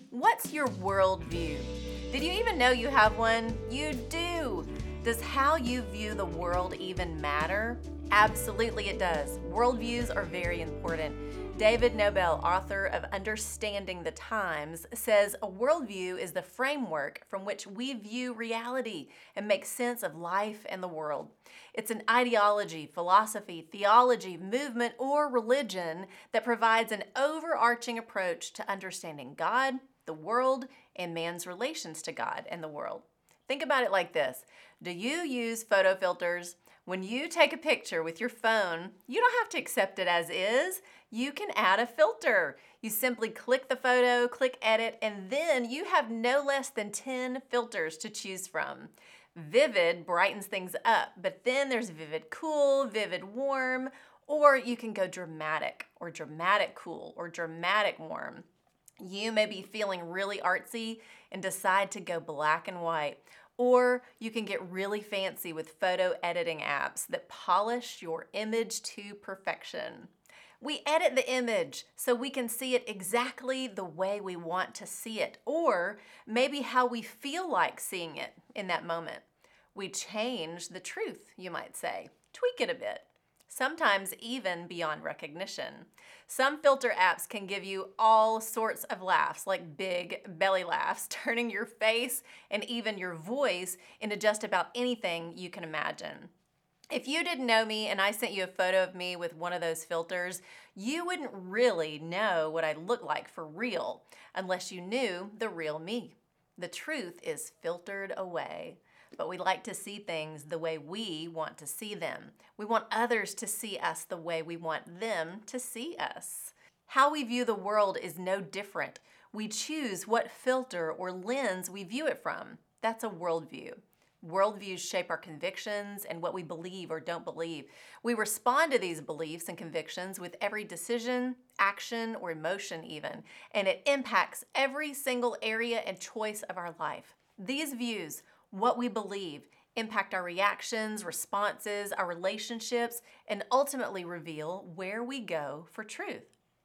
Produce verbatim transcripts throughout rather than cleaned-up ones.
What's your worldview? Did you even know you have one? You do. Does how you view the world even matter? Absolutely it does. Worldviews are very important. David Nobel, author of Understanding the Times, says a worldview is the framework from which we view reality and make sense of life and the world. It's an ideology, philosophy, theology, movement, or religion that provides an overarching approach to understanding God, the world, and man's relations to God and the world. Think about it like this. Do you use photo filters? When you take a picture with your phone, you don't have to accept it as is. You can add a filter. You simply click the photo, click edit, and then you have no less than ten filters to choose from. Vivid brightens things up, but then there's vivid cool, vivid warm, or you can go dramatic, or dramatic cool, or dramatic warm. You may be feeling really artsy and decide to go black and white. Or you can get really fancy with photo editing apps that polish your image to perfection. We edit the image so we can see it exactly the way we want to see it, or maybe how we feel like seeing it in that moment. We change the truth, you might say, tweak it a bit. Sometimes even beyond recognition. Some filter apps can give you all sorts of laughs, like big belly laughs, turning your face and even your voice into just about anything you can imagine. If you didn't know me and I sent you a photo of me with one of those filters, you wouldn't really know what I look like for real, unless you knew the real me. The truth is filtered away. But we like to see things the way we want to see them. We want others to see us the way we want them to see us. How we view the world is no different. We choose what filter or lens we view it from. That's a worldview. Worldviews shape our convictions and what we believe or don't believe. We respond to these beliefs and convictions with every decision, action, or emotion even, and it impacts every single area and choice of our life. These views, what we believe, impact our reactions, responses, our relationships, and ultimately reveal where we go for truth.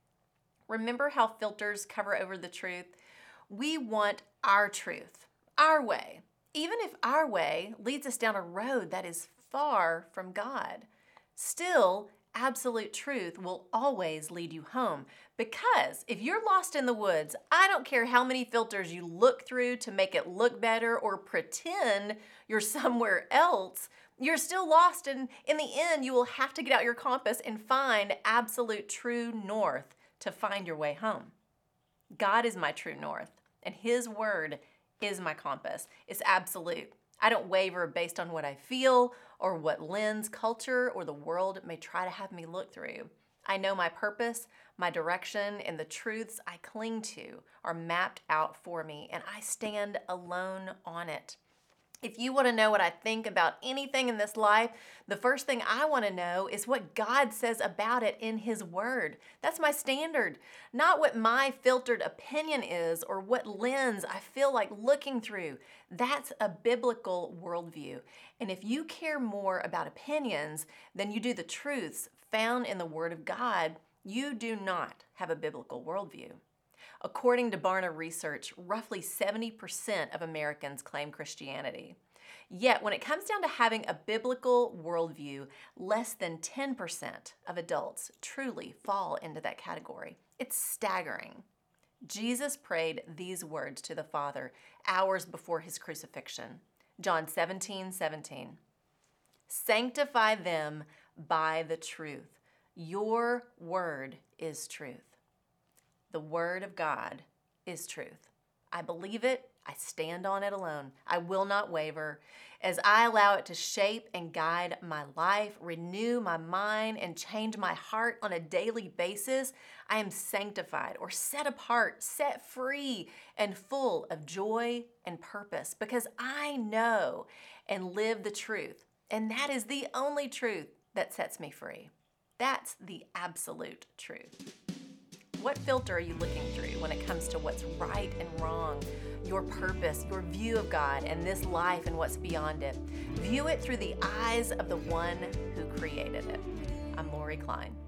Remember how filters cover over the truth? We want our truth, our way, even if our way leads us down a road that is far from God. Still, absolute truth will always lead you home, because if you're lost in the woods, I don't care how many filters you look through to make it look better or pretend you're somewhere else, you're still lost, and in the end you will have to get out your compass and find absolute true north to find your way home. God is my true north, and His word is my compass. It's absolute. I don't waver based on what I feel or what lens culture or the world may try to have me look through. I know my purpose, my direction, and the truths I cling to are mapped out for me, and I stand alone on it. If you want to know what I think about anything in this life, the first thing I want to know is what God says about it in His Word. That's my standard, not what my filtered opinion is or what lens I feel like looking through. That's a biblical worldview. And if you care more about opinions than you do the truths found in the Word of God, you do not have a biblical worldview. According to Barna Research, roughly seventy percent of Americans claim Christianity. Yet, when it comes down to having a biblical worldview, less than ten percent of adults truly fall into that category. It's staggering. Jesus prayed these words to the Father hours before His crucifixion. John seventeen seventeen. Sanctify them by the truth. Your word is truth. The word of God is truth. I believe it. I stand on it alone. I will not waver. As I allow it to shape and guide my life, renew my mind, and change my heart on a daily basis, I am sanctified or set apart, set free, and full of joy and purpose because I know and live the truth. And that is the only truth that sets me free. That's the absolute truth. What filter are you looking through when it comes to what's right and wrong, your purpose, your view of God and this life and what's beyond it? View it through the eyes of the one who created it. I'm Lori Klein.